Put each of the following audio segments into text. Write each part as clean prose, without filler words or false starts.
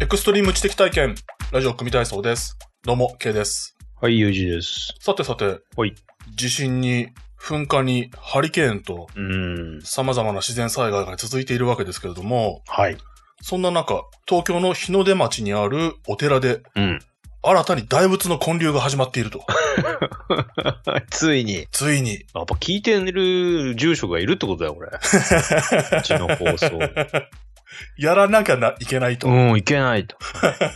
エクストリーム知的体験、ラジオ組体操です。どうも、K です。 はい、ゆうじです。 さて、 はい。 地震に、噴火に、ハリケーンと、様々な自然災害が続いているわけですけれども、 はい。 そんな中、東京の日の出町にあるお寺で、新たに大仏の建立が始まっていると。 ついに。やっぱ聞いてる住職がいるってことだよ、これ。うちの放送。 やらなきゃいけないと。 いけないと。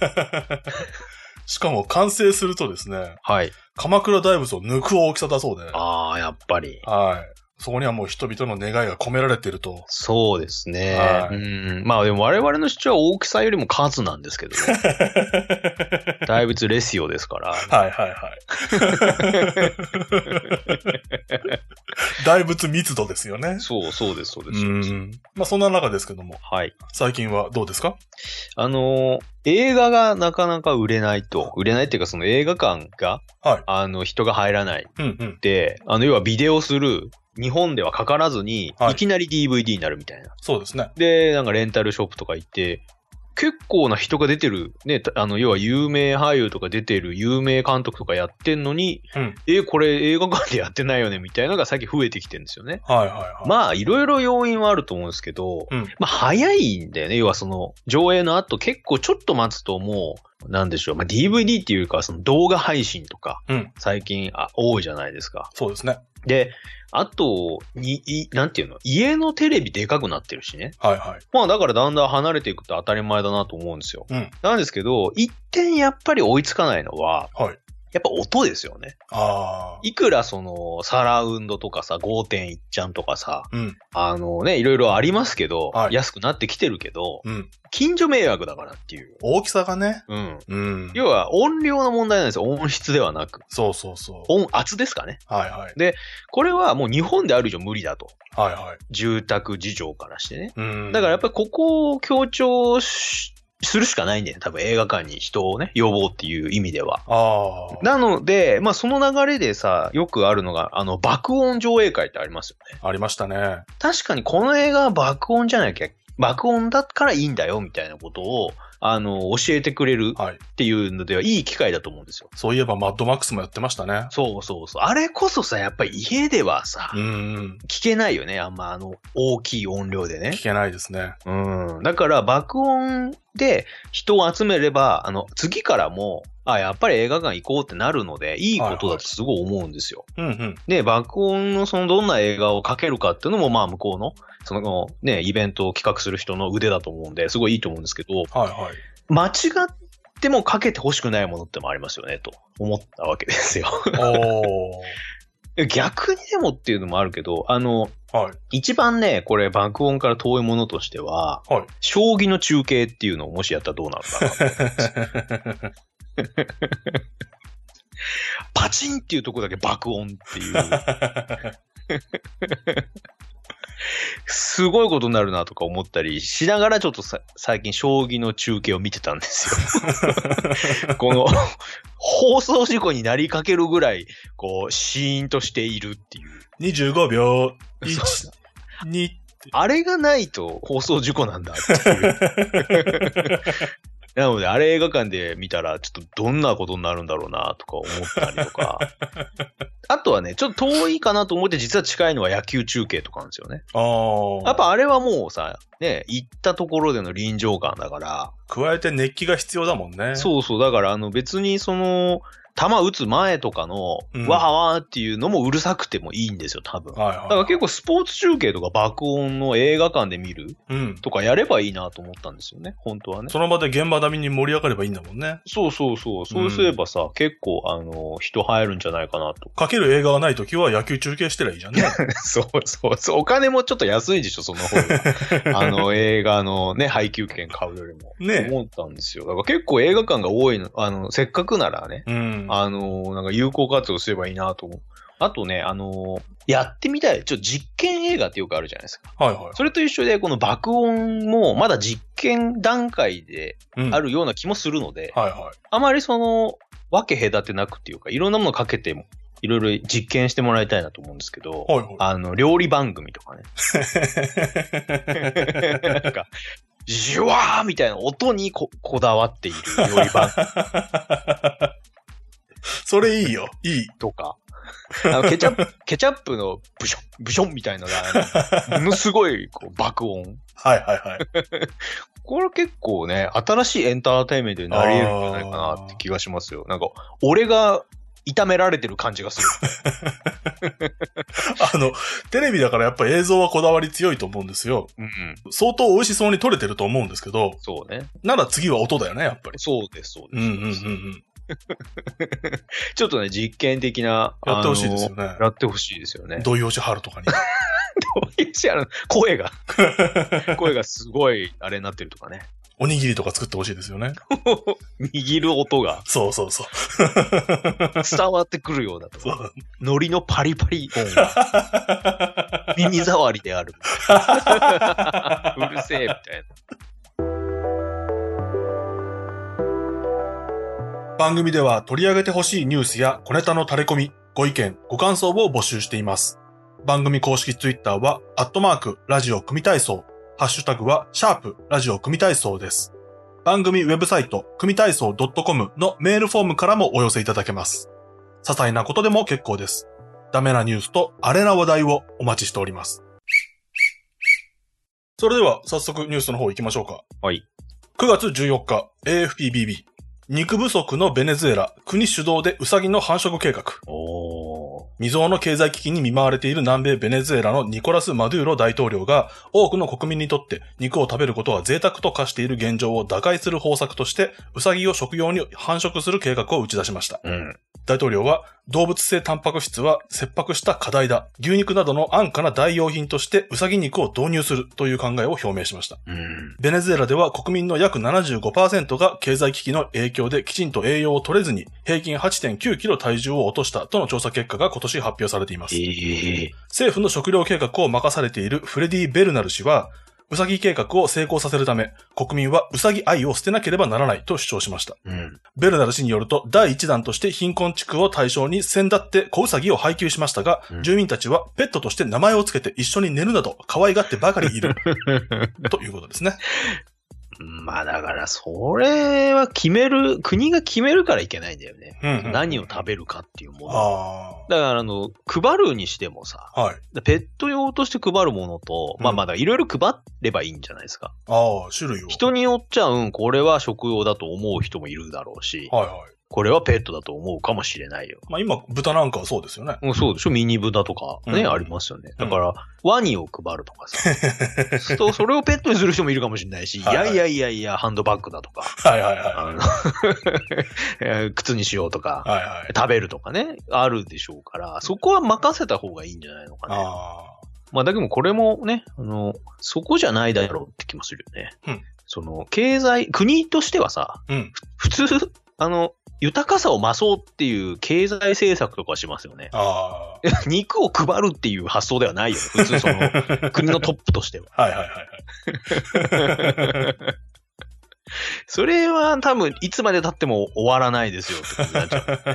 しかも完成するとですね。 はい。 鎌倉大仏を抜く大きさだそうで。 ああ、やっぱり。 はい。そこにはもう人々の願いが込められていると。 そうですね。はい、まあでも我々の主張は大きさよりも数なんですけどね。大仏レシオですから。 はいはいはい。大仏密度ですよね。 そうです。 まあそんな中ですけども。 はい。 最近はどうですか？ 映画がなかなか売れないっていうかその映画館が、はい、人が入らない。で、要はビデオする。日本ではかからずに、いきなり DVD になるみたいな。 そうですね。 で、なんかレンタルショップとか行って、結構な人が出てる、ね、要は有名俳優とか出てる有名監督とかやってんのに、これ映画館でやってないよねみたいなのが最近増えてきてるんですよね。 はいはいはい。 まあ、いろいろ要因はあると思うんですけど、まあ、早いんだよね。要はその、上映の後結構ちょっと待つともう、なんでしょう。まあ、DVD っていうか、その動画配信とか、最近多いじゃないですか。 そうですね。 で、あと、なんていうの、家のテレビでかくなってるしね。 はいはい。 まあだからだんだん離れていくと当たり前だなと思うんですよ。なんですけど、一点やっぱり追いつかないのは、やっぱ音ですよね。いくらその、サラウンドとかさ、5.1 ちゃんとかさ、いろいろありますけど、安くなってきてるけど、近所迷惑だからっていう。 大きさがね。 要は音量の問題なんですよ。音質ではなく。 そう。 音圧ですかね。 はいはい。 で、これはもう日本である以上無理だと。 はいはい。 住宅事情からしてね。だからやっぱりここを強調するしかないんだよね。多分映画館に人をね、呼ぼうっていう意味では。なので、まあその流れでさ、よくあるのが、爆音上映会ってありますよね。 ありましたね。 確かにこの映画は爆音じゃなきゃ、爆音だからいいんだよ、みたいなことを、教えてくれるっていうのでは、いい機会だと思うんですよ。 そういえばマッドマックスもやってましたね。 そう。あれこそさ、やっぱり家ではさ、聞けないよね。あんま大きい音量でね。 聞けないですね。 だから爆音で人を集めれば、次からも、やっぱり映画館行こうってなるので、いいことだとすごい思うんですよ。で、爆音のそのどんな映画をかけるかっていうのも、まあ向こうの、そのね、イベントを企画する人の腕だと思うんで、すごいいいと思うんですけど、間違ってもかけてほしくないものってもありますよね、と思ったわけですよ。逆にでもっていうのもあるけど、一番ね、これ爆音から遠いものとしては、将棋の中継っていうのをもしやったらどうなるかな。パチンっていうとこだけ爆音っていう。すごいことになるなとか思ったりしながらちょっと最近将棋の中継を見てたんですよ。この放送事故になりかけるぐらいこうシーンとしているっていう。 25秒1、2 あれがないと放送事故なんだっていう。なので、あれ映画館で見たら、ちょっとどんなことになるんだろうな、とか思ったりとか。あとはね、ちょっと遠いかなと思って実は近いのは野球中継とかなんですよね。やっぱあれはもうさ、ね、行ったところでの臨場感だから。 加えて熱気が必要だもんね。 そう。だから別にその、球打つ前とかの、わはわっていうのもうるさくてもいいんですよ、多分。だから結構スポーツ中継とか爆音の映画館で見るとかやればいいなと思ったんですよね、本当はね。 その場で現場並みに盛り上がればいいんだもんね。 そう。そうすればさ、結構人入るんじゃないかなと。 かける映画がないときは野球中継してりゃいいじゃんね。 そう。お金もちょっと安いんでしょ、その方が。映画のね、配給券買うよりも。ね。思ったんですよ。だから結構映画館が多いの、せっかくならね。なんか有効活用すればいいなと思う。あとね、やってみたい、実験映画ってよくあるじゃないですか。それと一緒で、この爆音もまだ実験段階であるような気もするので、あまりその、分け隔てなくっていうか、いろんなものかけても、いろいろ実験してもらいたいなと思うんですけど、料理番組とかね。なんかジュワーみたいな音にこだわっている料理番組。 それいいよ。いい。 とか。ケチャップのブションみたいなのが、ものすごい爆音。 はいはいはい。 これ結構ね、新しいエンターテインメントになり得るんじゃないかなって気がしますよ。なんか、俺が炒められてる感じがする。 テレビだからやっぱ映像はこだわり強いと思うんですよ。うん、相当美味しそうに撮れてると思うんですけど。 そうね。 なら次は音だよね、やっぱり。 そうです、そうです。ちょっとね、実験的な。 やってほしいですよね。 やってほしいですよね。 土井善晴とかに。 土井善晴の声がすごい、あれになってるとかね。 おにぎりとか作ってほしいですよね。 握る音が。 そう。 伝わってくるようだと。海苔のパリパリ音が。耳障りである。うるせえ、みたいな。 番組では取り上げてほしいニュースや小ネタの垂れ込み、ご意見、ご感想を募集しています。番組公式ツイッターは、ラジオ組体操。ハッシュタグは、ラジオ組体操です。番組ウェブサイト、組体操 .com のメールフォームからもお寄せいただけます。些細なことでも結構です。ダメなニュースとアレな話題をお待ちしております。それでは、早速ニュースの方行きましょうか。 はい。 9月14日、AFPBB。肉不足のベネズエラ、国主導でウサギの繁殖計画。未曾有の経済危機に見舞われている南米ベネズエラのニコラス・マドゥーロ大統領が多くの国民にとって肉を食べることは贅沢と化している現状を打開する方策としてウサギを食用に繁殖する計画を打ち出しました。大統領は動物性タンパク質は切迫した課題だ。牛肉などの安価な代用品としてウサギ肉を導入するという考えを表明しました。ベネズエラでは国民の約 75% が経済危機の影響できちんと栄養を取れずに平均 8.9 キロ体重を落としたとの調査結果が今年発表されています。政府の食料計画を任されているフレディ・ベルナル氏はウサギ計画を成功させるため、国民はウサギ愛を捨てなければならないと主張しました。ベルナル氏によると、第1弾として貧困地区を対象に先立って子ウサギを配給しましたが、住民たちはペットとして名前をつけて一緒に寝るなど可愛がってばかりいる。ということですね。 まあだから、それは国が決めるからいけないんだよね。何を食べるかっていうもの。だから配るにしてもさ、ペット用として配るものと、まあまだいろいろ配ればいいんじゃないですか。 種類を。 人によっちゃ、これは食用だと思う人もいるだろうし、これはペットだと思うかもしれないよ。 まあ今、豚なんかはそうですよね。 そうでしょ、ミニ豚とかね、ありますよね。だから、ワニを配るとかさ。それをペットにする人もいるかもしれないし、いや、ハンドバッグだとか。靴にしようとか、食べるとかね、あるでしょうから、そこは任せた方がいいんじゃないのかね。まあだけどこれもね、そこじゃないだろうって気もするよね。国としてはさ、普通、豊かさを増そうっていう経済政策とかしますよね。肉を配るっていう発想ではないよ。普通国のトップとしては。それは多分いつまで経っても終わらないですよってことになっちゃう、ね。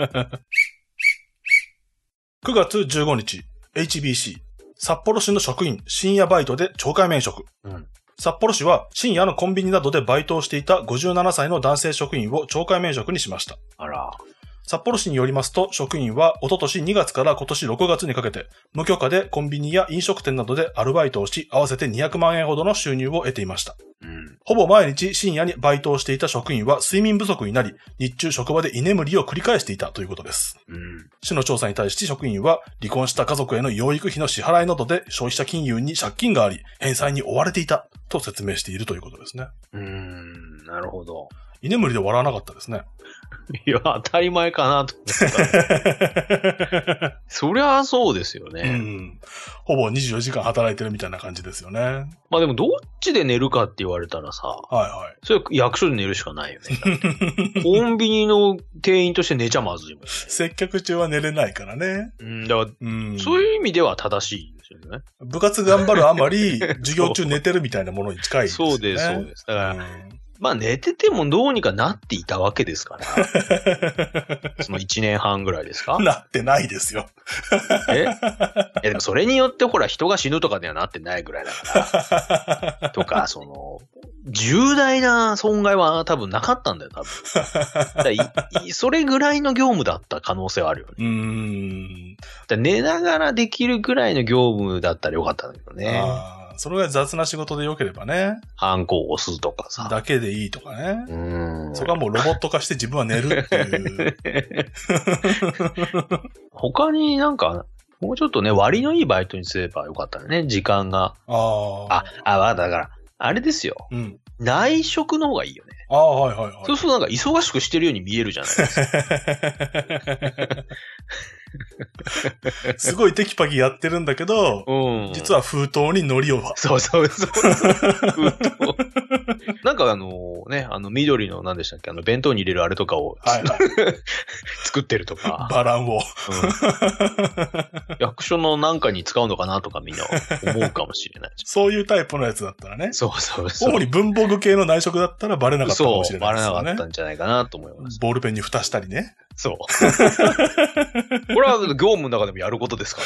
9月15日、HBC、札幌市の職員、深夜バイトで懲戒免職。札幌市は深夜のコンビニなどでバイトをしていた57歳の男性職員を懲戒免職にしました。札幌市によりますと、職員は一昨年2月から今年6月にかけて、無許可でコンビニや飲食店などでアルバイトをし、合わせて200万円ほどの収入を得ていました。ほぼ毎日深夜にバイトをしていた職員は睡眠不足になり、日中職場で居眠りを繰り返していたということです。市の調査に対し職員は、離婚した家族への養育費の支払いなどで消費者金融に借金があり、返済に追われていたと説明しているということですね。 なるほど。 居眠りで笑わなかったですね。 いや、当たり前かなと思った。そりゃそうですよね。 ほぼ24時間働いてるみたいな感じですよね。 まあでもどっちで寝るかって言われたらさ、それは役所で寝るしかないよね。コンビニの店員として寝ちゃまずいもんね。 接客中は寝れないからね。 だから、そういう意味では正しいですよね。 部活頑張るあまり、授業中寝てるみたいなものに近いですね。 そうです。だから、 まあ寝ててもどうにかなっていたわけですから。その1年半ぐらいですか？ なってないですよ。 でもそれによってほら人が死ぬとかにはなってないぐらいだから。とか、重大な損害は多分なかったんだよ、多分。それぐらいの業務だった可能性はあるよね。寝ながらできるぐらいの業務だったらよかったんだけどね。 それが雑な仕事で良ければね。 ハンコを押すとかさ。 だけでいいとかね。そこはもうロボット化して自分は寝るっていう。 他になんか、もうちょっとね、割のいいバイトにすればよかったね、時間が。だから、あれですよ。内職の方がいいよね。 はいはいはい。 そうするとなんか忙しくしてるように見えるじゃないですか。 すごいテキパキやってるんだけど、実は封筒に海苔を。 そう。封筒。なんか緑の何でしたっけ、弁当に入れるあれとかを、作ってるとか。 バランを。 役所のなんかに使うのかなとかみんな思うかもしれない。 そういうタイプのやつだったらね。 そう。 主に文房具系の内職だったらバレなかったかもしれないですよね。 バレなかったんじゃないかなと思います。 ボールペンに蓋したりね。 そう。これは業務の中でもやることですから。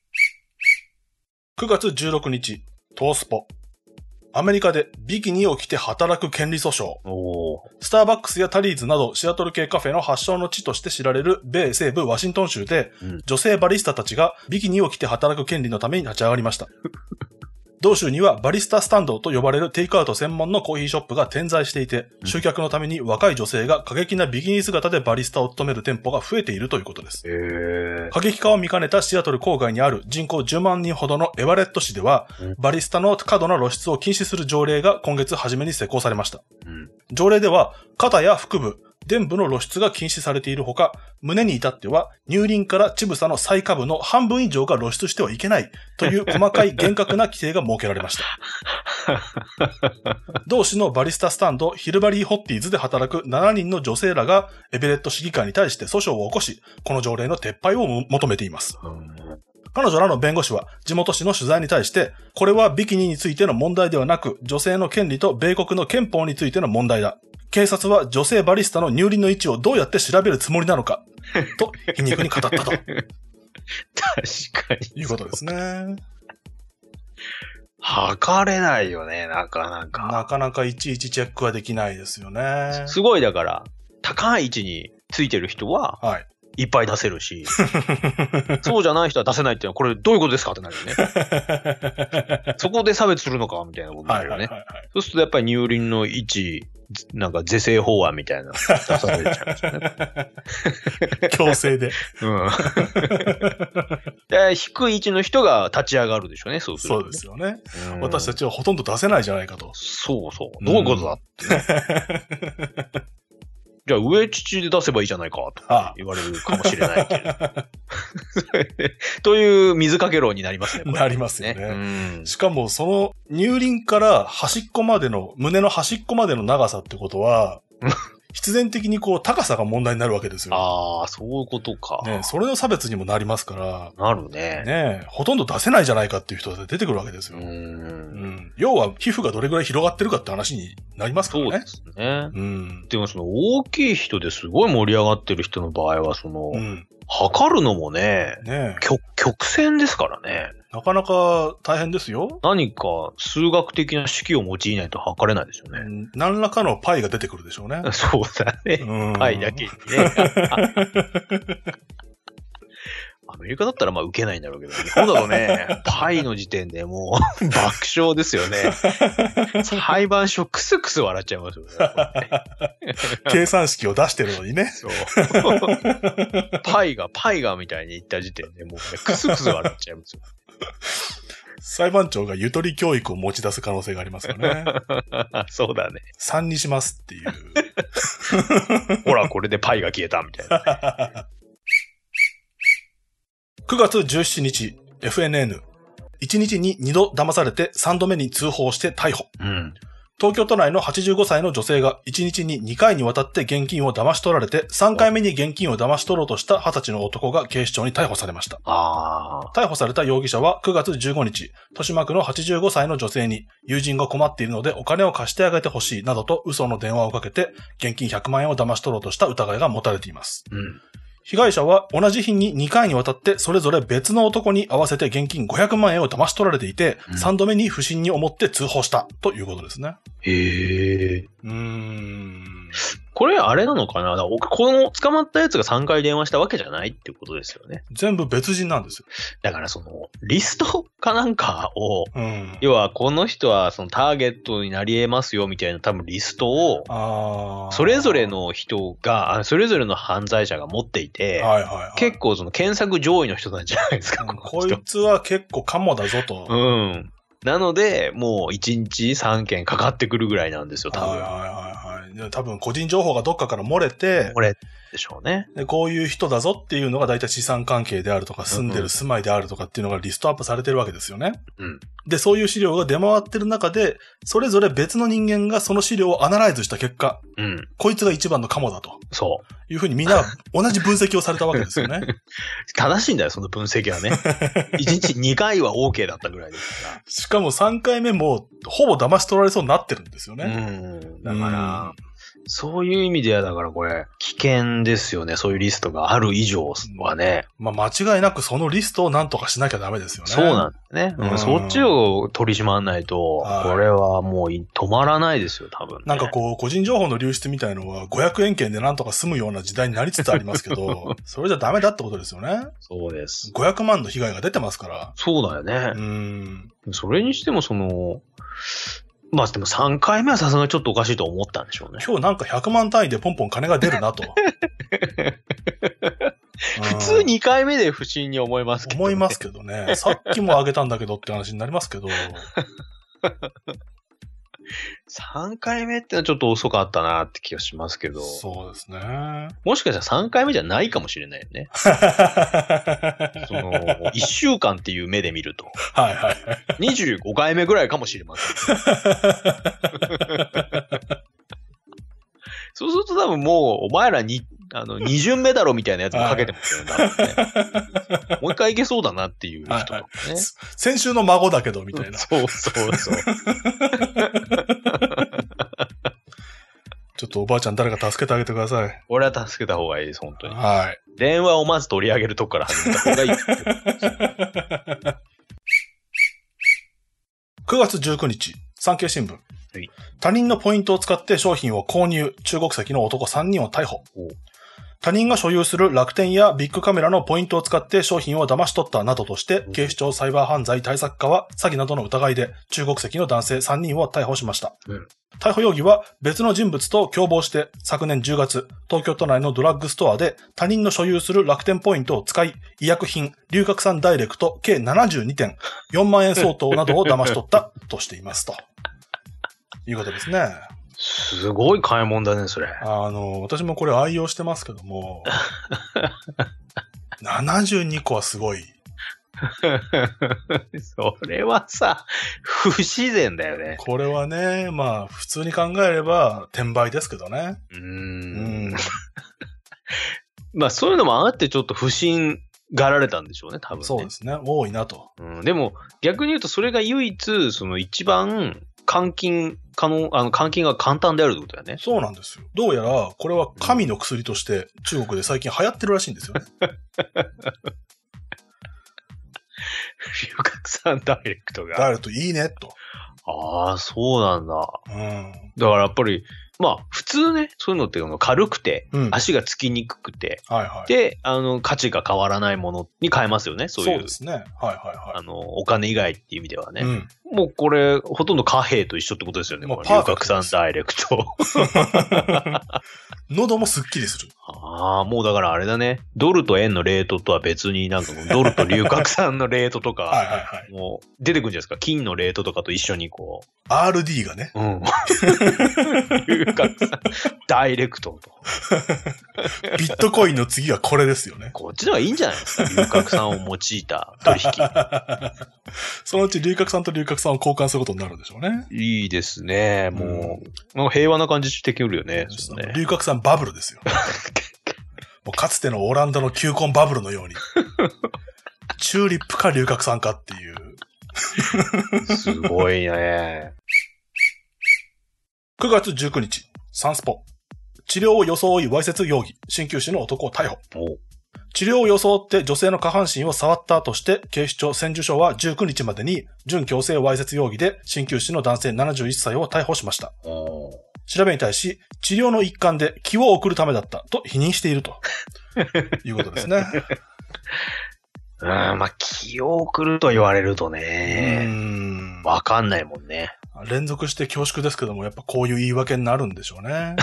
9月16日、トースポ。アメリカでビキニを着て働く権利訴訟。スターバックスやタリーズなどシアトル系カフェの発祥の地として知られる米西部ワシントン州で、女性バリスタたちがビキニを着て働く権利のために立ち上がりました。同州にはバリスタスタンドと呼ばれるテイクアウト専門のコーヒーショップが点在していて、集客のために若い女性が過激なビキニ姿でバリスタを務める店舗が増えているということです。過激化を見かねたシアトル郊外にある人口10万人ほどのエバレット市では、バリスタの過度な露出を禁止する条例が今月初めに施行されました。条例では肩や腹部、臀部の露出が禁止されているほか、胸に至っては乳輪から乳房の最下部の半分以上が露出してはいけないという細かい厳格な規定が設けられました。同市のバリスタスタンドヒルバリーホッティーズで働く7人の女性らがエベレット市議会に対して訴訟を起こし、この条例の撤廃を求めています。彼女らの弁護士は地元紙の取材に対して、これはビキニについての問題ではなく、女性の権利と米国の憲法についての問題だ。警察は女性バリスタの乳輪の位置をどうやって調べるつもりなのか、と皮肉に語ったと。確かに。 いうことですね。 測れないよね、なかなか。 なかなかいちいちチェックはできないですよね。 すごいだから、高い位置についてる人は、いっぱい出せるし、そうじゃない人は出せないっていうのは、これどういうことですかってなるよね。そこで差別するのかみたいなことになるよね。そうするとやっぱり乳輪の位置、なんか是正法案みたいな出されちゃいますよね。 強制で。 低い位置の人が立ち上がるでしょうね、そうすると、 そうですよね。私たちはほとんど出せないじゃないかと。 そう。どういうことだって、じゃあ、上乳で出せばいいじゃないか、と言われるかもしれないけど。という水かけ論になりますね。 なりますよね。しかも、その乳輪から端っこまでの、胸の端っこまでの長さってことは、必然的に高さが問題になるわけですよ。 ああ、そういうことか。 ね、それの差別にもなりますから。 なるね。 ね、ほとんど出せないじゃないかっていう人が出てくるわけですよ。要は、皮膚がどれぐらい広がってるかって話になりますからね。 そうですね。でも大きい人ですごい盛り上がってる人の場合は、測るのもね、曲線ですからね。 なかなか大変ですよ。 何か数学的な式を用いないと測れないですよね。 何らかのパイが出てくるでしょうね。 そうだね。パイだけにね。アメリカだったら受けないんだろうけど、日本だとね、パイの時点でもう爆笑ですよね。裁判所クスクス笑っちゃいますよね。 計算式を出してるのにね。 そう。パイがみたいに言った時点でもう、クスクス笑っちゃいますよ。 裁判長がゆとり教育を持ち出す可能性がありますよね。 そうだね。 3にしますっていう。 ほら、これでパイが消えたみたいな。 9月17日、FNN。1日に2度騙されて3度目に通報して逮捕。 東京都内の85歳の女性が1日に2回にわたって現金を騙し取られて、3回目に現金を騙し取ろうとした20歳の男が警視庁に逮捕されました。逮捕された容疑者は9月15日、豊島区の85歳の女性に、友人が困っているのでお金を貸してあげてほしいなどと嘘の電話をかけて、現金100万円を騙し取ろうとした疑いが持たれています。被害者は同じ日に2回にわたってそれぞれ別の男に合わせて現金500万円を騙し取られていて、3度目に不審に思って通報したということですね。 これあれなのかな？この捕まったやつが3回電話したわけじゃないってことですよね。 全部別人なんですよ。 だからその、リストかなんかを、要はこの人はそのターゲットになり得ますよみたいな多分リストを、それぞれの人が、それぞれの犯罪者が持っていて、結構その検索上位の人なんじゃないですか、 こいつは結構カモだぞと。 なので、もう1日3件かかってくるぐらいなんですよ、多分。 多分個人情報がどっかから漏れて、 でしょうね。 で、こういう人だぞっていうのが大体資産関係であるとか、住んでる住まいであるとかっていうのがリストアップされてるわけですよね。で、そういう資料が出回ってる中で、それぞれ別の人間がその資料をアナライズした結果、こいつが一番のカモだと。いうふうにみんな同じ分析をされたわけですよね。 正しいんだよ、その分析はね。1日2回は OK だったぐらいですから。 しかも3回目もほぼ騙し取られそうになってるんですよね。 だから、そういう意味ではだからこれ危険ですよね。そういうリストがある以上はね。 間違いなくそのリストをなんとかしなきゃダメですよね。 そうなんですね。そっちを取り締まらないと、これはもう止まらないですよ、多分、ね。 なんかこう、個人情報の流出みたいのは500円券でなんとか済むような時代になりつつありますけど、それじゃダメだってことですよね。 そうです。 500万の被害が出てますから。 そうだよね。それにしてもその、まあでも3回目はさすがにちょっとおかしいと思ったんでしょうね。 今日なんか100万単位でポンポン金が出るなと。 普通2回目で不審に思いますけどね。 思いますけどね。さっきもあげたんだけどって話になりますけど。 3回目ってのはちょっと遅かったなって気がしますけど。 そうですね。 もしかしたら3回目じゃないかもしれないよね。その、1週間っていう目で見ると。25回目ぐらいかもしれません。そうすると多分もう、お前らに、二巡目だろみたいなやつもかけてますよね。もう一回いけそうだなっていう人とかね。 先週の孫だけど、みたいな。 そう。 ちょっとおばあちゃん誰か助けてあげてください。 俺は助けた方がいいです、本当に。 電話をまず取り上げるとこから始めた方がいい。 9月19日、産経新聞。他人のポイントを使って商品を購入、中国籍の男3人を逮捕。他人が所有する楽天やビッグカメラのポイントを使って商品を騙し取ったなどとして、警視庁サイバー犯罪対策課は詐欺などの疑いで中国籍の男性3人を逮捕しました。逮捕容疑は別の人物と共謀して昨年10月、東京都内のドラッグストアで他人の所有する楽天ポイントを使い、医薬品、龍角散ダイレクト計72点、4万円相当などを騙し取ったとしていますと。いうことですね。 すごい買い物だね、それ。 私もこれ愛用してますけども、72個はすごい。 それはさ、不自然だよね。 これはね、まあ、普通に考えれば、転売ですけどね。 まあ、そういうのもあってちょっと不審がられたんでしょうね、多分ね。 そうですね。多いなと。 でも、逆に言うとそれが唯一、その一番、換金が簡単であるってことだよね。 そうなんですよ。どうやら、これは神の薬として中国で最近流行ってるらしいんですよね。 龍角散ダイレクトが。 ダイレクトいいね、と。 ああ、そうなんだ。だからやっぱり、まあ、普通ね、そういうのって軽くて、足がつきにくくて、で、価値が変わらないものに変えますよね、そういう。 そうですね。 お金以外っていう意味ではね。もうこれ、ほとんど貨幣と一緒ってことですよね、龍角散ダイレクト。 喉もスッキリする。 ああ、もうだからあれだね。ドルと円のレートとは別になんかドルと龍角散のレートとか、もう出てくるんじゃないですか。金のレートとかと一緒にこう。 RD がね。 うん。龍角散、ダイレクトと。 ビットコインの次はこれですよね。 こっちの方がいいんじゃないですか、龍角散を用いた取引。 そのうち龍角散と龍角散を交換することになるんでしょうね。 いいですね。もう平和な感じしてくるよね。 龍角散バブルですよ。もうかつてのオランダの球根バブルのように。チューリップか龍角散かっていう。 すごいね。 9月19日、サンスポ。治療を装いわいせつ容疑、鍼灸師の男を逮捕。治療を装って女性の下半身を触ったとして、警視庁千住署は19日までに準強制わいせつ容疑で鍼灸師の男性71歳を逮捕しました。調べに対し、治療の一環で気を送るためだったと否認しているということですね。 まあ、気を送ると言われるとね、わかんないもんね。 連続して恐縮ですけども、やっぱこういう言い訳になるんでしょうね。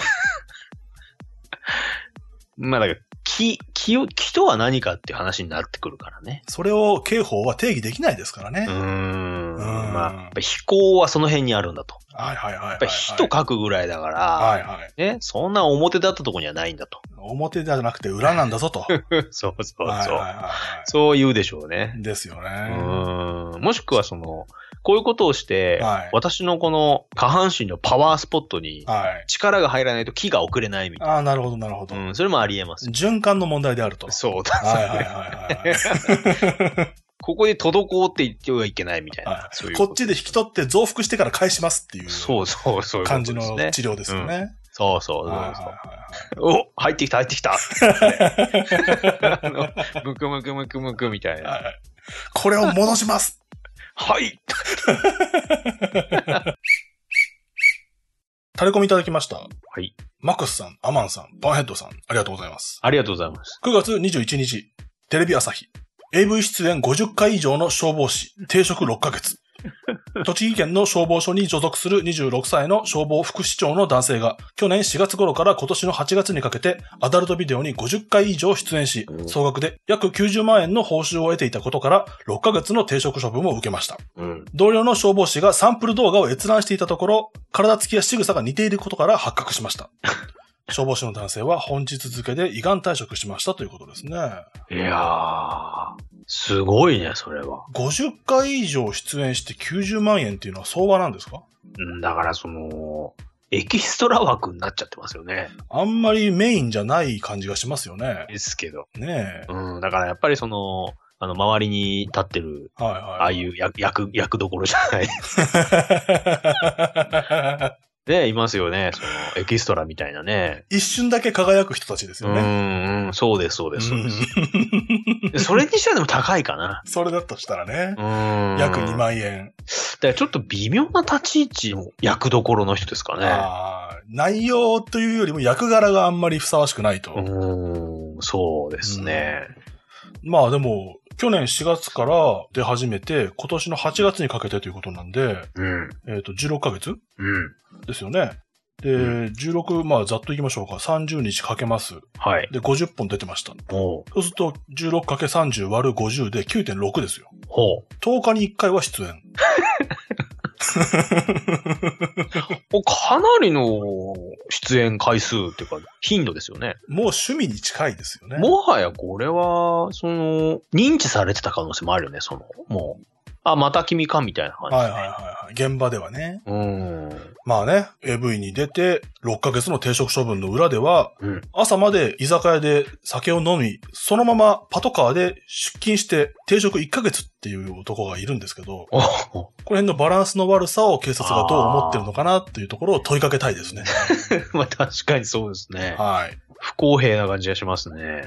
まあ、だから、気とは何かっていう話になってくるからね。 それを刑法は定義できないですからね。 まあ、やっぱ非行はその辺にあるんだと。 はいはいはい、はい。 やっぱ非と書くぐらいだから、 はいはい。 ね、そんな表だったとこにはないんだと。 表じゃなくて裏なんだぞと。 そうそうそう、はいはいはいはい。そう言うでしょうね。 ですよね。 もしくはこういうことをして、はい、私のこの下半身のパワースポットに力が入らないと気が送れないみたいな。 なるほどなるほど。 それもあり得ます。 循環の問題であると。 そうだ。 はいはいはいはい。 ここに滞っていってはいけないみたいな。はい、 そういうこっちで引き取って増幅してから返しますっていう。 そう感じの治療ですよね。 そうそう。お、入ってきた。むくむくむくむくみたいな。 これを戻しますはいタレコミいただきました。 はい。 マックスさん、アマンさん、バンヘッドさん、ありがとうございます。 ありがとうございます。 9月21日、テレビ朝日。AV 出演50回以上の消防士、停職6ヶ月。栃木県の消防署に所属する26歳の消防副士長の男性が、去年4月頃から今年の8月にかけて、アダルトビデオに50回以上出演し、総額で約90万円の報酬を得ていたことから、6ヶ月の停職処分を受けました。同僚の消防士がサンプル動画を閲覧していたところ、体つきや仕草が似ていることから発覚しました。消防士の男性は本日付で依願退職しましたということですね。 いやー、すごいね、それは。 50回以上出演して90万円っていうのは相場なんですか？ だからエキストラ枠になっちゃってますよね。 あんまりメインじゃない感じがしますよね。 ですけど。 ねえ。だからやっぱり周りに立ってる、ああいう役どころじゃない。ね、いますよね。エキストラみたいなね。 一瞬だけ輝く人たちですよね。 そうです。それにしてはでも高いかな。 それだとしたらね。約2万円。 だからちょっと微妙な立ち位置の役どころの人ですかね。 内容というよりも役柄があんまりふさわしくないと。 そうですね。 まあでも、去年4月から出始めて、今年の8月にかけてということなんで、16ヶ月ですよね。で、16、まあざっといきましょうか。30日かけます。 はい。 で、50本出てました。そうすると、16×30 割る50で 9.6 ですよ。10日に1回は出演。 かなりの出演回数っていうか、頻度ですよね。 もう趣味に近いですよね。 もはやこれは、認知されてた可能性もあるよね、もう。また君かみたいな感じ。 はい。現場ではね。まあね、AV に出て、6ヶ月の停職処分の裏では、朝まで居酒屋で酒を飲み、そのままパトカーで出勤して停職1ヶ月っていう男がいるんですけど、この辺のバランスの悪さを警察がどう思ってるのかなっていうところを問いかけたいですね。 まあ確かにそうですね。 はい。 不公平な感じがしますね。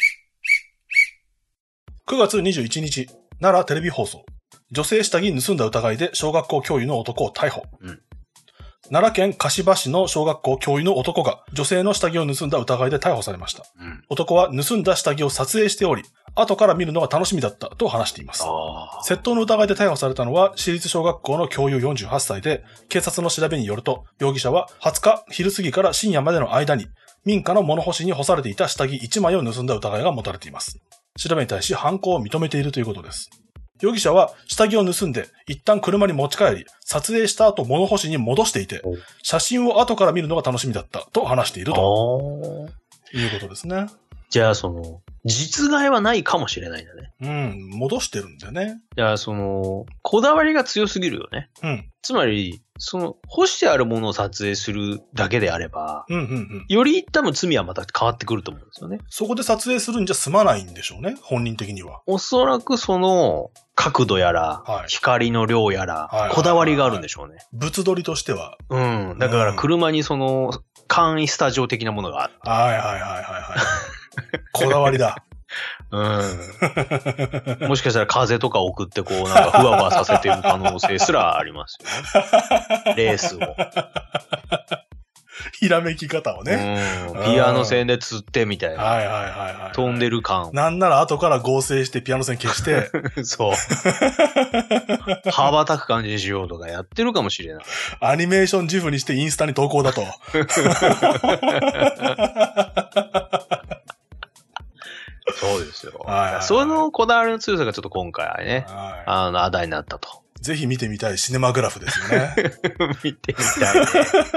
9月21日、奈良テレビ放送。女性下着盗んだ疑いで小学校教諭の男を逮捕。奈良県柏市の小学校教諭の男が女性の下着を盗んだ疑いで逮捕されました。男は盗んだ下着を撮影しており、後から見るのが楽しみだったと話しています。窃盗の疑いで逮捕されたのは私立小学校の教諭48歳で、警察の調べによると、容疑者は20日昼過ぎから深夜までの間に民家の物干しに干されていた下着1枚を盗んだ疑いが持たれています。調べに対し犯行を認めているということです。 容疑者は下着を盗んで一旦車に持ち帰り、撮影した後物干しに戻していて、写真を後から見るのが楽しみだったと話しているということですね。 じゃあ実害はないかもしれないんだね。 うん、戻してるんだよね。 じゃあこだわりが強すぎるよね。 うん。 つまり、干してあるものを撮影するだけであれば、より多分罪はまた変わってくると思うんですよね。 そこで撮影するんじゃ済まないんでしょうね、本人的には。 おそらく角度やら、光の量やら、こだわりがあるんでしょうね。 物撮りとしては。 うん。だから車に簡易スタジオ的なものがある。 はい。こだわりだ。 うん。もしかしたら風とか送ってなんかふわふわさせてる可能性すらありますよね。レースを。 ひらめき方をね。 ピアノ線で釣ってみたいな。 はい。 飛んでる感。 なんなら後から合成してピアノ線消して。 そう。羽ばたく感じにしようとかやってるかもしれない。 アニメーション自負にしてインスタに投稿だと。 そうですよ。そのこだわりの強さがちょっと今回はね、あだになったと。 ぜひ見てみたいシネマグラフですよね。 見てみたいね。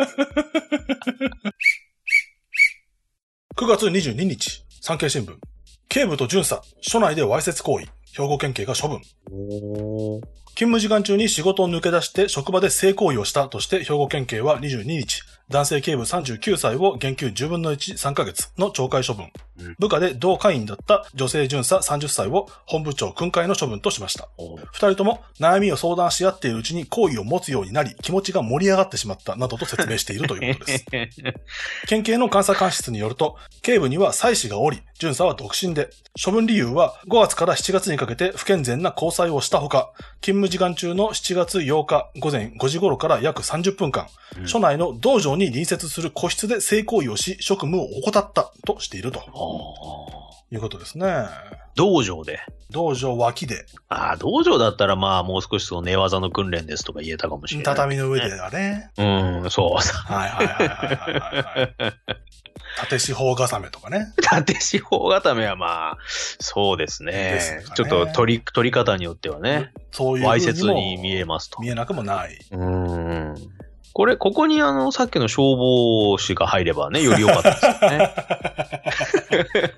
9月22日、産経新聞。警部と巡査、署内でわいせつ行為。兵庫県警が処分。勤務時間中に仕事を抜け出して職場で性行為をしたとして兵庫県警は22日、男性警部39歳を減給10分の1、3ヶ月の懲戒処分。部下で同会員だった女性巡査30歳を本部長訓戒の処分としました。二人とも悩みを相談し合っているうちに好意を持つようになり、気持ちが盛り上がってしまったなどと説明しているということです。県警の監査官室によると、警部には妻子がおり、巡査は独身で、処分理由は5月から7月にかけて不健全な交際をしたほか、勤務時間中の7月8日午前5時頃から約30分間、署内の道場に隣接する個室で性行為をし、職務を怠ったとしていると。いうことですね。 道場で。 道場脇で。 道場だったらもう少し寝技の訓練ですとか言えたかもしれない、ね。 畳の上でだね。 そう。 はい。縦四方固めとかね。 縦四方固めはそうですね。ちょっと取り方によってはね。 そういうわいせつに見えますと。 見えなくもない。 ここにさっきの消防士が入ればね、より良かったですよ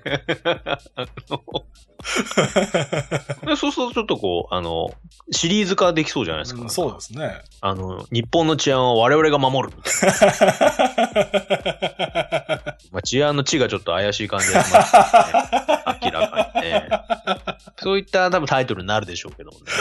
ね。そうするとちょっとシリーズ化できそうじゃないですか。 そうですね。 日本の治安を我々が守るみたいな。治安の地がちょっと怪しい感じがしますね。明らかにね。そういった多分タイトルになるでしょうけどもね。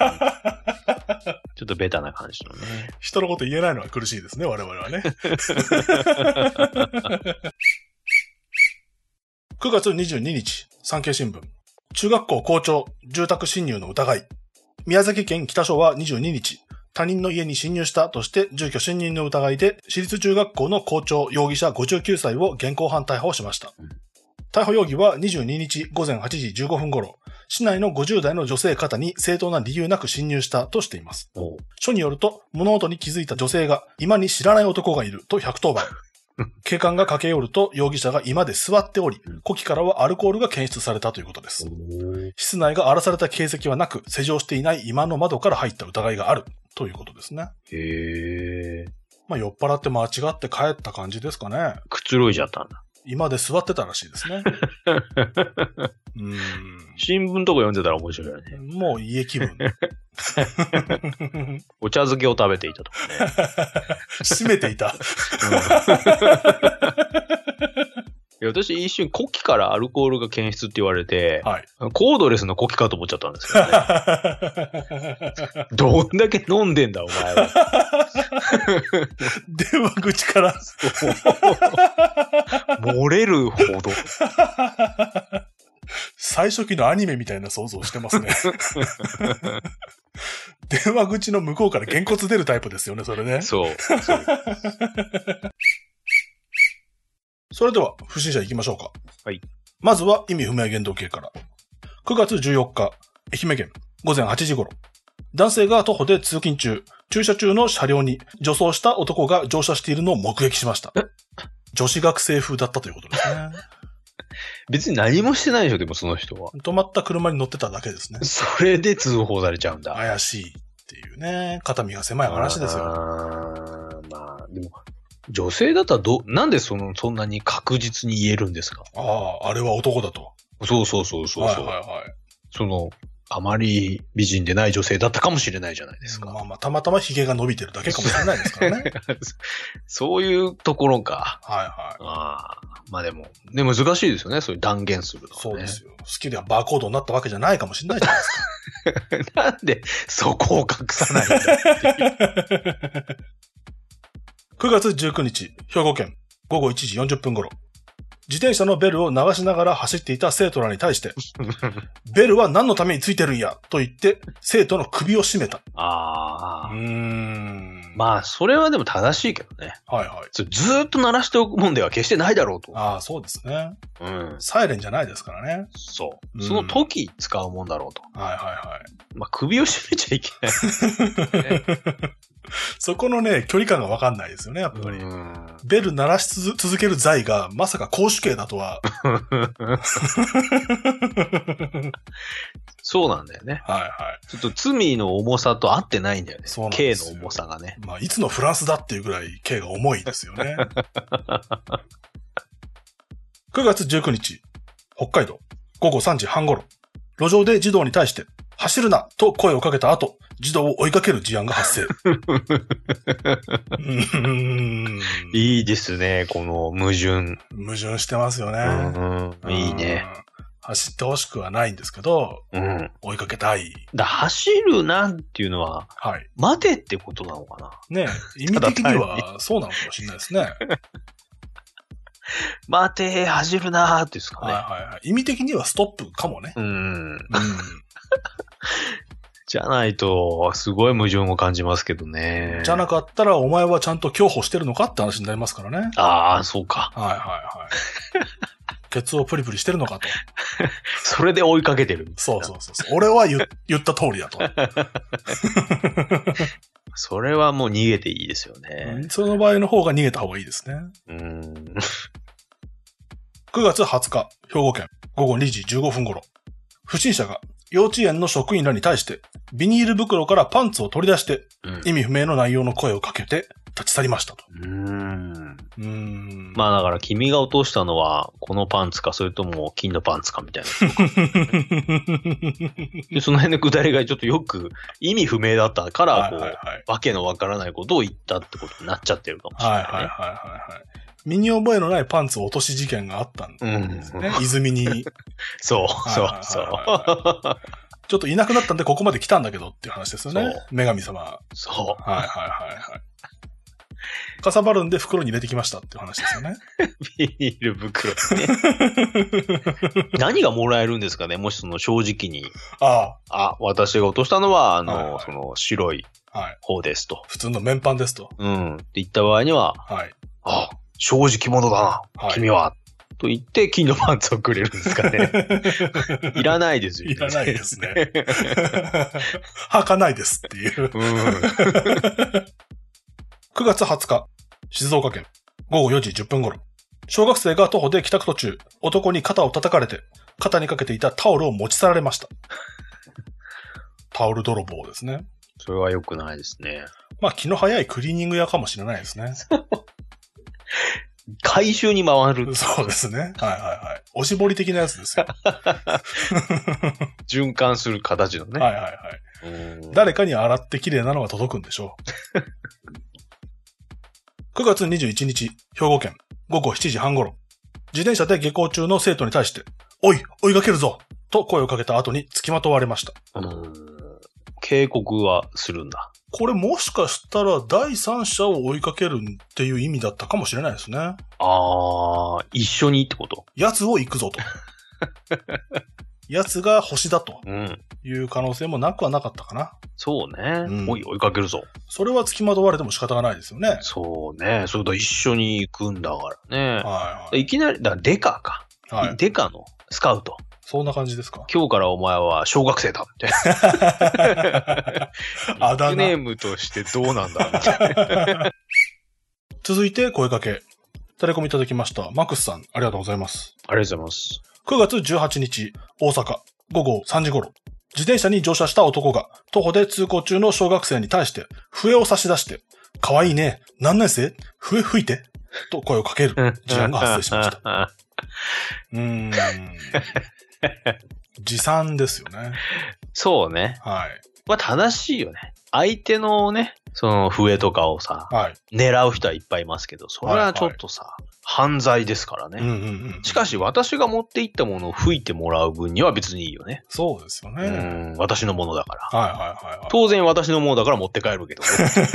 ちょっとベタな感じのね。 人のこと言えないのは苦しいですね、我々はね。9月22日、産経新聞。中学校校長、住宅侵入の疑い。宮崎県北署は22日、他人の家に侵入したとして住居侵入の疑いで、私立中学校の校長容疑者59歳を現行犯逮捕しました。逮捕容疑は22日午前8時15分頃、市内の50代の女性方に正当な理由なく侵入したとしています。署によると、物音に気づいた女性が、居間に知らない男がいると110番。警官が駆け寄ると、容疑者が居間で座っており、呼気からはアルコールが検出されたということです。室内が荒らされた形跡はなく、施錠していない居間の窓から入った疑いがあるということですね。 へー。 酔っ払って間違って帰った感じですかね。 くつろいじゃったんだ。 今で座ってたらしいですね。 新聞とか読んでたら面白いよね。 もう家気分。 お茶漬けを食べていたとかね。 閉めていた。 私一瞬呼気からアルコールが検出って言われて、 はい、 コードレスの呼気かと思っちゃったんですけどね。どんだけ飲んでんだお前は。 電話口から漏れるほど。 最初期のアニメみたいな想像してますね。電話口の向こうからげんこつ出るタイプですよね、それね。 そう。 それでは、不審者行きましょうか。 はい。 まずは意味不明言動系から。9月14日、愛媛県、午前8時頃。男性が徒歩で通勤中、駐車中の車両に女装した男が乗車しているのを目撃しました。女子学生風だったということですね。 別に何もしてないでしょ、でもその人は。 止まった車に乗ってただけですね。 それで通報されちゃうんだ。 怪しいっていうね、肩身が狭い話ですよ。 まあ、でも、女性だったらなんでそんなに確実に言えるんですか？ あれは男だと。 そう。あまり美人でない女性だったかもしれないじゃないですか。 まあ、たまたま髭が伸びてるだけかもしれないですからね。 そういうところか。まあでも、難しいですよね、そういう断言するの、ね。 そうですよ。好きではバーコードになったわけじゃないかもしれないじゃないですか。なんで、そこを隠さないんだっていう 9月19日、兵庫県、午後1時40分頃。自転車のベルを流しながら走っていた生徒らに対して、ベルは何のためについてるんやと言って、生徒の首を絞めた。 まあ、それはでも正しいけどね。ずーっと鳴らしておくもんでは決してないだろうと。 そうですね。サイレンじゃないですからね。 そう。その時使うもんだろうと。 まあ、首を絞めちゃいけない、 そこのね、距離感がわかんないですよね、やっぱり。ベル鳴らし続ける罪が、まさか公主刑だとは。 そうなんだよね。ちょっと罪の重さと合ってないんだよね。刑の重さがね。 まあ、いつのフランスだっていうぐらい刑が重いですよね。9月19日、北海道、午後3時半頃、路上で児童に対して、走るなと声をかけた後、児童を追いかける事案が発生。 いいですね、この矛盾。 矛盾してますよね。 いいね。 走ってほしくはないんですけど、追いかけたい。 走るなっていうのは、待てってことなのかな。 ね、意味的にはそうなのかもしれないですね。 待て、走るなーってですかね。 意味的にはストップかもね。 じゃないと、すごい矛盾を感じますけどね。 じゃなかったら、お前はちゃんと競歩してるのかって話になりますからね。 そうか。 ケツをプリプリしてるのかと。 それで追いかけてる。 そう。俺は言った通りだと。 それはもう逃げていいですよね。 その場合の方が逃げた方がいいですね。9月20日、兵庫県、午後2時15分頃。不審者が幼稚園の職員らに対して、ビニール袋からパンツを取り出して、意味不明の内容の声をかけて、立ち去りましたと。 まあだから君が落としたのは、このパンツか、それとも金のパンツかみたいな。でその辺のくだりがちょっとよく意味不明だったから、わけのわからないことを言ったってことになっちゃってるかもしれないね。 身に覚えのないパンツ落とし事件があったんですね。泉に。 そう。 ちょっといなくなったんでここまで来たんだけどっていう話ですよね。女神様。 そう。 かさばるんで袋に入れてきましたっていう話ですよね。 ビニール袋ね。何がもらえるんですかね、もしその正直に。私が落としたのは、その白い方ですと。 普通の綿パンですと。 って言った場合には、正直者だな、君は。と言って金のパンツをくれるんですかね。いらないですよね。 いらないですね。履かないですっていう。9月20日、静岡県、午後4時10分頃。小学生が徒歩で帰宅途中、男に肩を叩かれて、肩にかけていたタオルを持ち去られました。タオル泥棒ですね。 それは良くないですね。 まあ気の早いクリーニング屋かもしれないですね。 回収に回る。 そうですね。おしぼり的なやつですよ。 循環する形のね。 誰かに洗って綺麗なのが届くんでしょう。9月21日、兵庫県、午後7時半頃。自転車で下校中の生徒に対して、おい、追いかけるぞと声をかけた後に付きまとわれました。 警告はするんだ。 これもしかしたら第三者を追いかけるっていう意味だったかもしれないですね。 一緒にってこと？ 奴を行くぞと。奴が星だという可能性もなくはなかったかな。 そうね。追いかけるぞ。 それは付きまとわれても仕方がないですよね。 そうね。それと一緒に行くんだからね。いきなり、デカか。デカのスカウト。 そんな感じですか？ 今日からお前は小学生だって。 あだ名。 ニックネームとしてどうなんだみたいな。 続いて声かけ。タレコミいただきました。マックスさん、ありがとうございます。 ありがとうございます。 9月18日、大阪、午後3時頃、自転車に乗車した男が、徒歩で通行中の小学生に対して、笛を差し出して、かわいいね、何年生？笛吹いてと声をかける事案が発生しました。持参ですよね。 そうね。 はい。 まあ正しいよね。相手のね、その笛とかをさ、はい、狙う人はいっぱいいますけど、それはちょっとさ、はいはい、犯罪ですからね。しかし私が持っていったものを吹いてもらう分には別にいいよね。 そうですよね。 私のものだから。 はいはいはい、はい。 当然私のものだから持って帰るけど。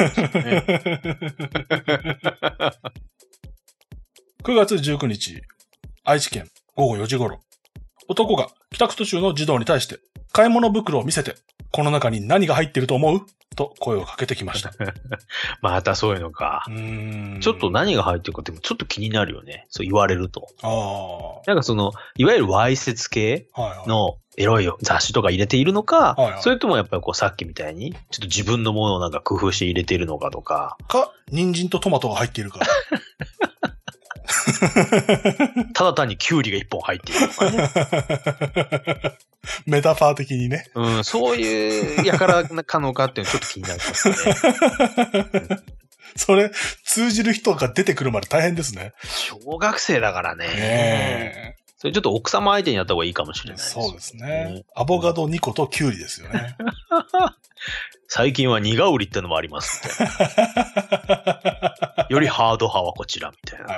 9月19日、愛知県午後4時頃、男が帰宅途中の児童に対して買い物袋を見せて、この中に何が入っていると思う？と声をかけてきました。 またそういうのか。ちょっと何が入ってるかってちょっと気になるよね。そう言われると。なんかその、いわゆるわいせつ系のエロい雑誌とか入れているのか、はいはい、それともやっぱりこうさっきみたいに、ちょっと自分のものをなんか工夫して入れているのかとか。 人参とトマトが入っているか。 ただ単にキュウリが一本入っているとかね。 メタファー的にね。 そういうやから可能かっていうのちょっと気になりますね。 それ、通じる人が出てくるまで大変ですね。 小学生だからね。それちょっと奥様相手にやった方がいいかもしれないです。 そうですね。アボカド2個とキュウリですよね。 最近は苦売りってのもありますみたいな。よりハード派はこちらみたいな。はいはい、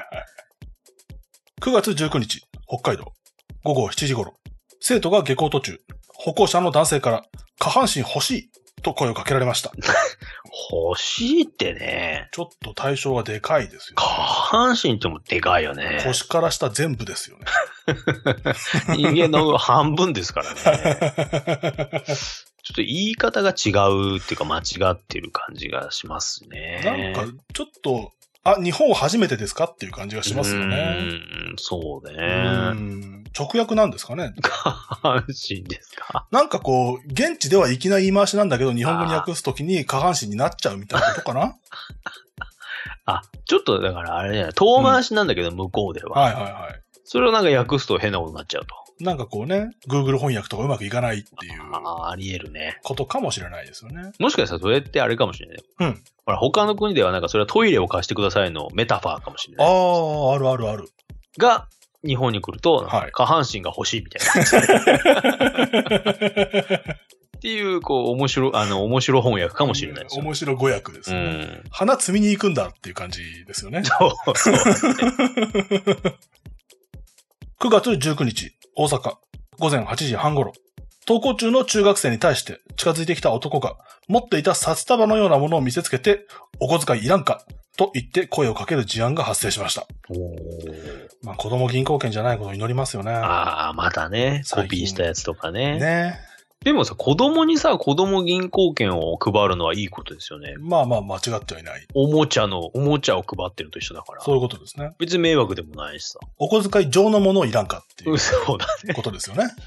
9月19日、北海道、午後7時頃、生徒が下校途中、歩行者の男性から下半身欲しいと声をかけられました。 欲しいってね。 ちょっと対象がでかいですよね。 下半身ってもでかいよね。 腰から下全部ですよね。 人間の半分ですからね。ちょっと言い方が違うっていうか間違ってる感じがしますね。 なんかちょっと、日本初めてですかっていう感じがしますよね。 そうね。 直訳なんですかね。 下半身ですか。 なんかこう、現地では粋な言い回しなんだけど、日本語に訳すときに下半身になっちゃうみたいなことかな。 ちょっとだからあれね、遠回しなんだけど、向こうでは。はいはいはい。それをなんか訳すと変なことになっちゃうと。 なんかこうね、Google 翻訳とかうまくいかないっていう。 あり得るね。 ことかもしれないですよね。 もしかしたらそれってあれかもしれない。ほら、他の国ではなんかそれはトイレを貸してくださいのメタファーかもしれない。 あるあるある。 が、日本に来ると、下半身が欲しいみたいな。っていう、こう、面白翻訳かもしれないですよ。 面白語訳ですね。花摘みに行くんだっていう感じですよね。そう。9月19日、大阪、午前8時半頃、登校中の中学生に対して近づいてきた男が持っていた札束のようなものを見せつけて、お小遣いいらんかと言って声をかける事案が発生しました。まあ子供銀行券じゃないことを祈りますよね。 またね。コピーしたやつとかね。ね。でもさ、子供にさ、子供銀行券を配るのはいいことですよね。 まあ間違ってはいない。 おもちゃを配ってると一緒だから。 そういうことですね。 別に迷惑でもないしさ。 お小遣い上のものをいらんかっていう。そうだね。ことですよね。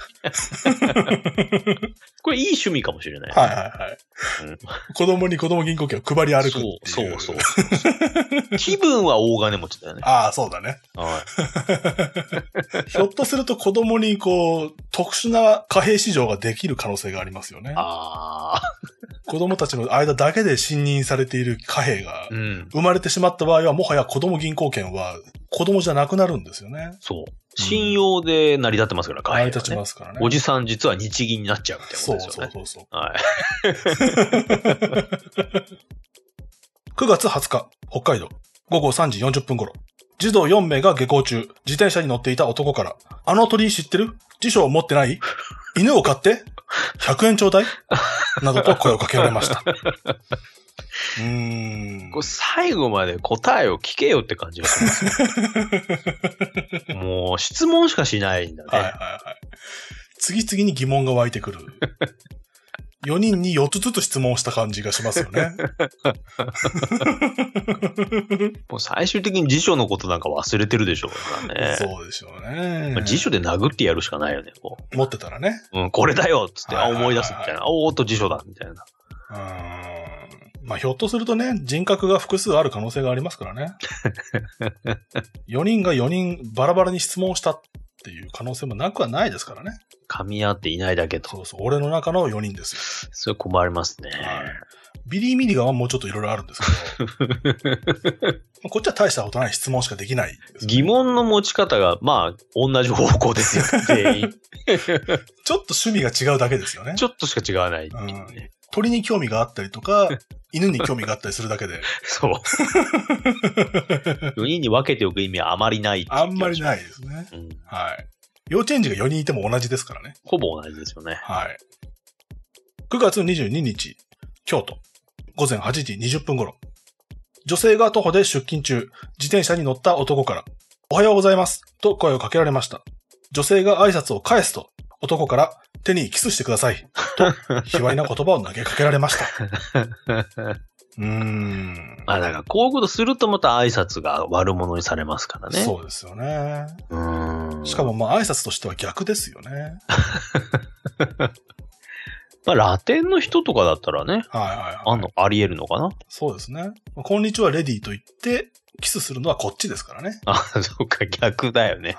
これいい趣味かもしれない、ね。 はいはいはい。子供に子供銀行券を配り歩くっていう。 そう。気分は大金持ちだよね。 そうだね。はい。ひょっとすると子供にこう、特殊な貨幣市場ができる可能性がありますよね。子供たちの間だけで信任されている貨幣が生まれてしまった場合は、もはや子供銀行券は子供じゃなくなるんですよね。 そう。信用で成り立ってますから、貨幣は、ね。 成り立ちますからね。 おじさん実は日銀になっちゃうみたいなことですよね。そう。はい。 9月20日、北海道、午後3時40分頃、児童4名が下校中、自転車に乗っていた男から、あの鳥居知ってる？辞書を持ってない？犬を飼って？ 100 円ちょうだい？などと声をかけられました。 これ最後まで答えを聞けよって感じがします。もう質問しかしないんだね。はいはいはい。 次々に疑問が湧いてくる。4人に4つずつ質問した感じがしますよね。 もう最終的に辞書のことなんか忘れてるでしょうからね。 そうでしょうね。 辞書で殴ってやるしかないよね。 持ってたらね。 これだよっつって、思い出すみたいな。おーっと辞書だみたいな。 まあ、ひょっとするとね、人格が複数ある可能性がありますからね。4人が4人バラバラに質問したっっていう可能性もなくはないですからね。 噛み合っていないだけと。 そうそう。俺の中の4人ですよ。 それ困りますね。はい。 ビリー・ミリガンはもうちょっといろいろあるんですけど、こっちは大したことない質問しかできない、ね。 疑問の持ち方が、まあ、同じ方向ですよ、全員。 ちょっと趣味が違うだけですよね。 ちょっとしか違わないっていうね。 鳥に興味があったりとか、犬に興味があったりするだけで。 そう。4人に分けておく意味はあまりないっていう。 あんまりないですね。はい。幼稚園児が4人いても同じですからね。 ほぼ同じですよね。 はい。9月22日、京都。午前8時20分頃。女性が徒歩で出勤中、自転車に乗った男から、おはようございます、と声をかけられました。女性が挨拶を返すと、男から手にキスしてください、と、卑猥な言葉を投げかけられました。 まあだからこういうことするとまた挨拶が悪者にされますからね。 そうですよね。しかもまあ挨拶としては逆ですよね。 まあラテンの人とかだったらね。 あり得るのかな。 そうですね。こんにちはレディーと言ってキスするのはこっちですからね。 そうか、逆だよね。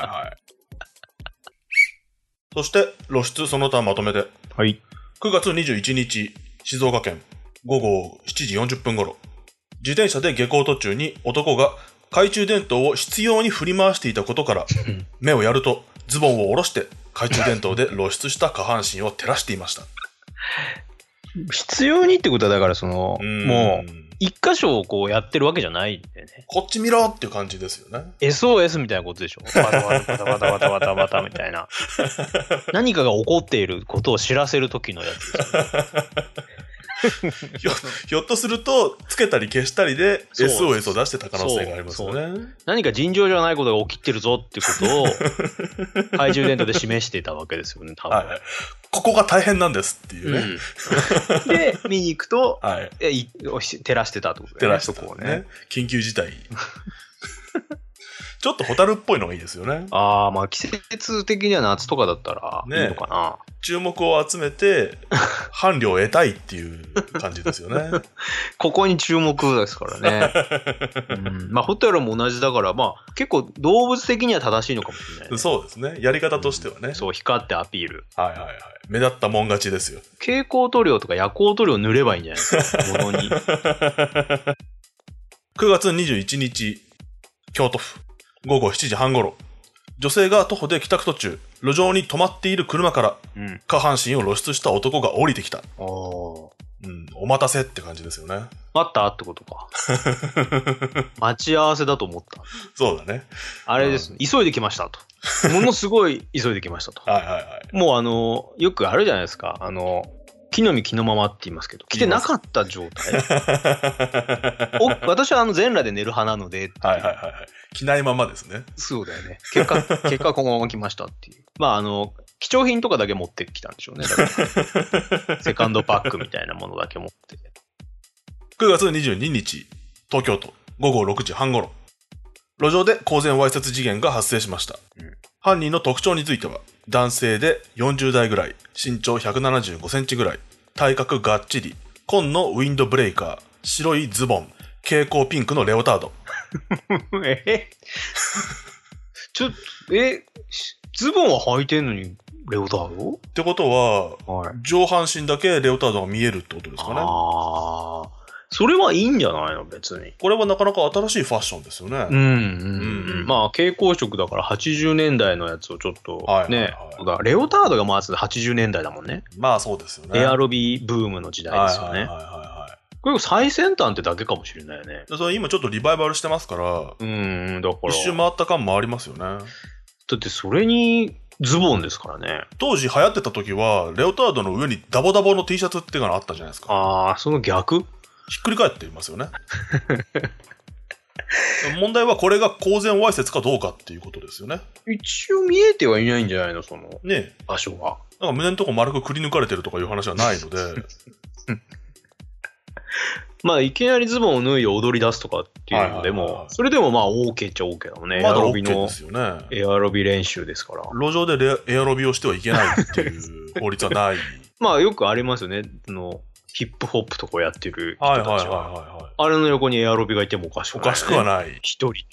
そして露出その他まとめて。 はい。 9月21日、静岡県。午後7時40分頃、自転車で下校途中に男が懐中電灯を執拗に振り回していたことから、目をやるとズボンを下ろして懐中電灯で露出した下半身を照らしていました。 執拗にってことはだからもう一箇所をこうやってるわけじゃないんでね。 こっち見ろっていう感じですよね。 SOS みたいなことでしょ。バタバタバタバタバタバタバタみたいな。何かが起こっていることを知らせる時のやつですよね。 ひょっとするとつけたり消したりで SOS を出してた可能性がありますよね。 何か尋常じゃないことが起きてるぞってことを懐中電灯で示していたわけですよね、多分。はい、 ここが大変なんですっていうね。 で見に行くと、照らしてたってことだよね。 照らしてたね。緊急事態。ちょっとホタルっぽいのがいいですよね。 まあ季節的には夏とかだったらいいのかな。 注目を集めて伴侶を得たいっていう感じですよね。 ここに注目ですからね。まあホタルも同じだから、まあ結構動物的には正しいのかもしれない、ね。 そうですね。やり方としてはね。 そう、光ってアピール。 目立ったもん勝ちですよ。 蛍光塗料とか夜光塗料塗ればいいんじゃないですか、物に。 9月21日、京都府。午後7時半頃、女性が徒歩で帰宅途中、路上に止まっている車から、下半身を露出した男が降りてきた。お待たせって感じですよね。 待ったってことか。待ち合わせだと思った。 そうだね。 あれですね。急いできましたと。ものすごい急いできましたと。もうよくあるじゃないですか。木の実木のままって言いますけど、来てなかった状態。私は全裸で寝る派なので。 着ないままですね。 そうだよね。結果このまま来ましたっていう。まあ貴重品とかだけ持ってきたんでしょうね。だからセカンドパックみたいなものだけ持って。 9月22日、東京都午後6時半頃、路上で公然わいせつ事件が発生しました。犯人の特徴については、男性で40代ぐらい、身長175センチぐらい、体格がっちり、紺のウィンドブレーカー、白いズボン、蛍光ピンクのレオタード。 ズボンは履いてんのにレオタードってことは、上半身だけレオタードが見えるってことですかね。 それはいいんじゃないの別に。 これはなかなか新しいファッションですよね。 まあ蛍光色だから80年代のやつをちょっとね、レオタードがまず80年代だもんね。 まあそうですよね。 エアロビブームの時代ですよね。これ最先端ってだけかもしれないよね。 それ今ちょっとリバイバルしてますから、だから一周回った感もありますよね。だってそれにズボンですからね。 当時流行ってた時はレオタードの上にダボダボの T シャツっていうのがあったじゃないですか。 その逆？ ひっくり返っていますよね。問題はこれが公然わいせつかどうかっていうことですよね。 一応見えてはいないんじゃないの、その場所が。 なんか胸のとこ丸くくり抜かれてるとかいう話はないので。 まあいきなりズボンを脱いで踊り出すとかっていうのでも、それでもまあ OK っちゃ OK だもんね。 まだ OK ですよね。 エアロビ練習ですから。 路上でエアロビをしてはいけないっていう法律はない。 まあよくありますよね。 ヒップホップとかやってる人たちは、あれの横にエアロビがいてもおかしくない、ね。 おかしくはない。 一人。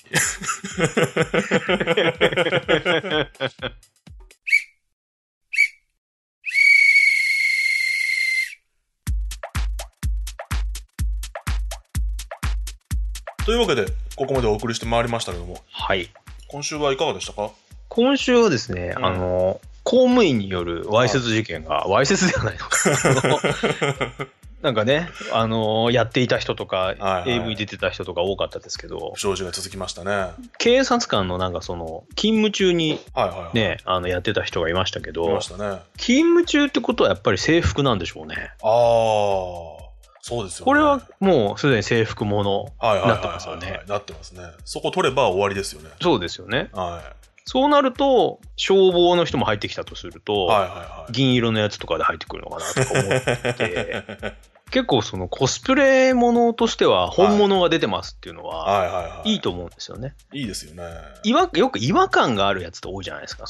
というわけで、ここまでお送りしてまいりましたけども。 はい。 今週はいかがでしたか？ 今週はですね、公務員によるわいせつ事件が、わいせつではないのか。なんかね、やっていた人とか、AV 出てた人とか多かったですけど、 不祥事が続きましたね。 警察官のなんか勤務中にね、やってた人がいましたけど、 いましたね。 勤務中ってことはやっぱり制服なんでしょうね。 そうですよね。 これはもうすでに制服ものになってますよね。 なってますね。そこ取れば終わりですよね。 そうですよね。 はい。 そうなると、消防の人も入ってきたとすると、銀色のやつとかで入ってくるのかなとか思ってて、結構コスプレものとしては本物が出てますっていうのは、いいと思うんですよね。 いいですよね。 よく違和感があるやつって多いじゃないですか。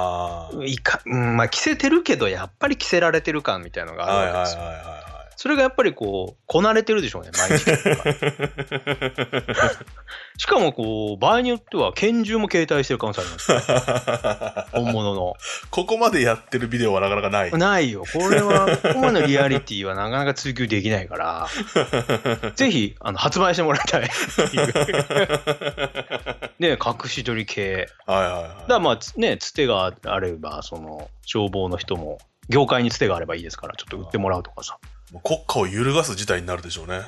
着せてるけど、やっぱり着せられてる感みたいなのがあるわけですよ。それがやっぱりこなれてるでしょうね、毎日とか。しかも場合によっては拳銃も携帯してる可能性ありますね。本物の。 ここまでやってるビデオはなかなかない。 ないよ。これは、ここまでのリアリティはなかなか追求できないから、ぜひ、発売してもらいたい。ね、隠し撮り系。だからまあ、ね、つてがあれば、消防の人も、業界につてがあればいいですから、ちょっと売ってもらうとかさ。 国家を揺るがす事態になるでしょうね。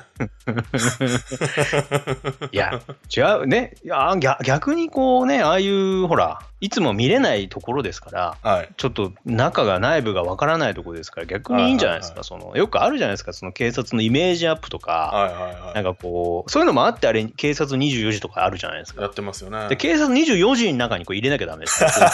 いや、違うね。逆にああいうほら、いつも見れないところですから、ちょっと内部がわからないところですから、逆にいいんじゃないですか。よくあるじゃないですか、警察のイメージアップとか、なんかそういうのもあって、あれ、警察24時とかあるじゃないですか。 やってますよね。 で、警察24時の中に入れなきゃダメですよ。だ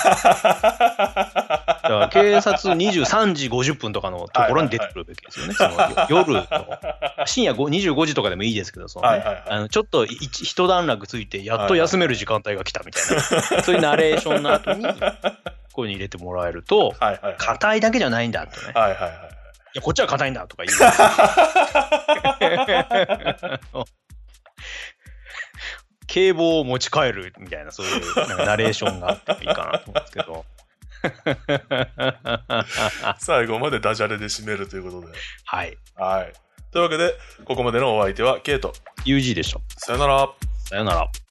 から警察23時50分とかのところに出てくるべきですよね。夜の深夜25時とかでもいいですけど、ちょっと一段落ついてやっと休める時間帯が来たみたいな、そういうナレーションの後にこういうの入れてもらえると、硬いだけじゃないんだとね。いや、こっちは硬いんだとか言う。警棒を持ち帰るみたいな、そういうなんかナレーションがあってもいいかなと思うんですけど。 最後までダジャレで締めるということで。 はい。 というわけで、ここまでのお相手はケイト。 UG でした。 さよなら。 さよなら。